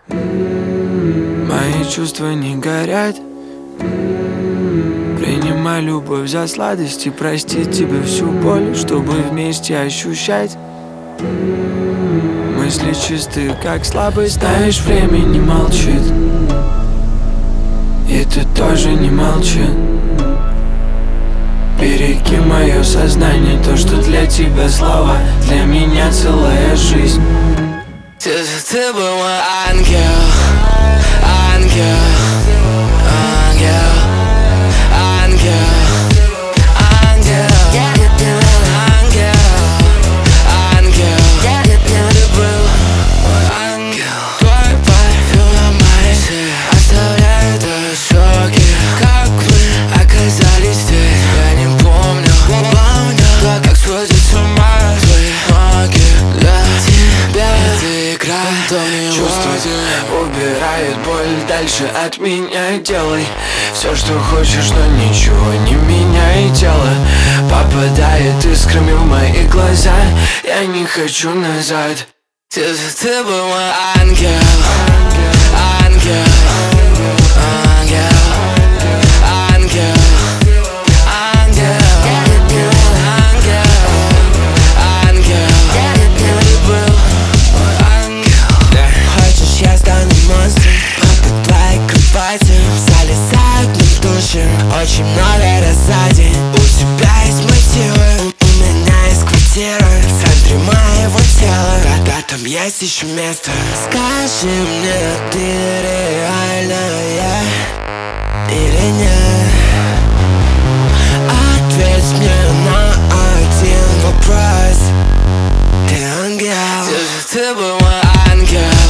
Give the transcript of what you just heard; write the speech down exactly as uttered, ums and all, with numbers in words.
Мои чувства не горят. Принимай любовь за сладость и простить тебе всю боль, чтобы вместе ощущать. Мысли чистые, как слабость. Знаешь, время не молчит, и ты тоже не молчи. Береги мое сознание, то, что для тебя слова, для меня целая жизнь. Ты, ты был мой ангел, ангел, ангел, ангел, ангел, ангел, ангел. Ты был мой ангел. Твой парфюм на моей шее оставляет ошибки. Как мы оказались здесь, я не помню, помню, как сходит с ума твои ноги. Для тебя ты игра, Чувство убирает боль дальше от меня. Делай все, что хочешь, но ничего не меняй. Тело попадает искрами в мои глаза. Я не хочу назад. Ты, ты был мой ангел, ангел, ангел, ангел, ангел, ангел, ангел. Ты был мой ангел. Хочешь, я стану монстром под твоей кроватью, залезаю к ним в душу очень много раз за день. У тебя есть мотивы, у меня есть квартира в центре моего тела. Когда там есть еще место, скажи мне, ты реальная или нет? Ответь мне на один вопрос. Ты ангел. Ты, ты был мой ангел.